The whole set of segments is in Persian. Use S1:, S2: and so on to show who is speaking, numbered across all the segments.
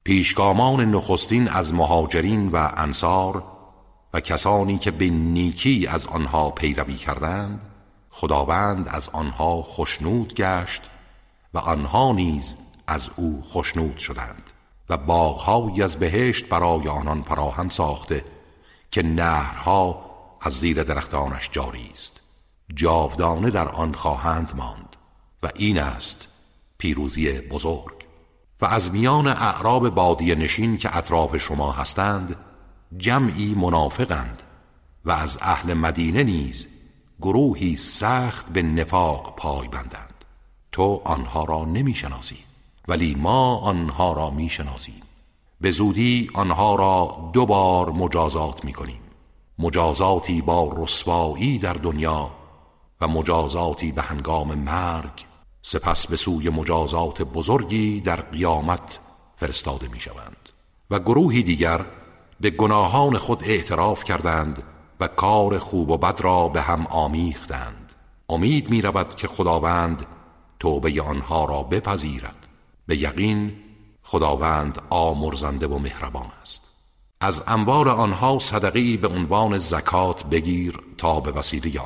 S1: پیشگامان نخستین از مهاجرین و انصار و کسانی که به نیکی از آنها پیروی کردند، خداوند از آنها خوشنود گشت و آنها نیز از او خوشنود شدند و باغ‌هایی از بهشت برای آنان فراهم ساخته که نهرها از زیر درختانش جاری است، جاودانه در آن خواهند ماند و این است پیروزی بزرگ. و از میان اعراب بادیه نشین که اطراف شما هستند جمعی منافقند و از اهل مدینه نیز گروهی سخت به نفاق پای بندند. تو آنها را نمی شناسی ولی ما آنها را می شناسیم. به زودی آنها را 2 بار مجازات می کنیم، مجازاتی با رسوایی در دنیا و مجازاتی به هنگام مرگ، سپس به سوی مجازات بزرگی در قیامت فرستاده می شوند. و گروهی دیگر به گناهان خود اعتراف کردند و کار خوب و بد را به هم آمیختند. امید می رود که خداوند توبه آنها را بپذیرد. به یقین خداوند آمرزنده و مهربان است. از اموال آنها صدقه‌ای به عنوان زکات بگیر تا به وسیله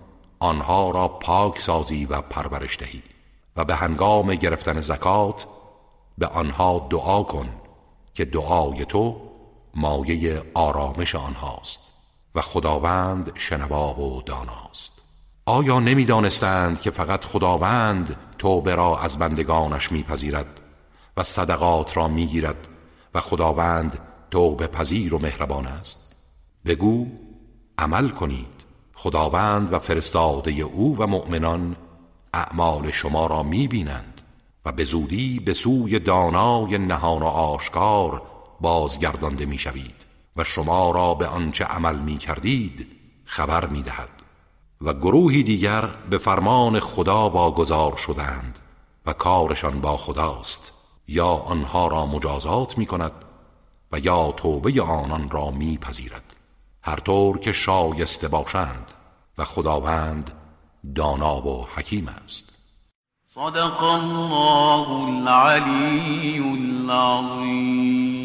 S1: آنها را پاک سازی و پرورش دهی و به هنگام گرفتن زکات به آنها دعا کن که دعای تو مایه آرامش آنهاست و خداوند شنوا و داناست. آیا نمی دانستند که فقط خداوند توبه را از بندگانش میپذیرد و صدقات را میگیرد و خداوند توبه پذیر و مهربان است؟ بگو عمل کنید، خداوند و فرستاده او و مؤمنان اعمال شما را میبینند و به زودی به سوی دانای نهان و آشکار بازگردانده میشوید و شما را به آنچه عمل میکردید خبر میدهد. و گروهی دیگر به فرمان خدا واگذار شدند و کارشان با خداست، یا آنها را مجازات میکند و یا توبه آنان را میپذیرد، هر طور که شایسته باشند و خداوند دانا و حکیم است.
S2: صدق الله العلی العظیم.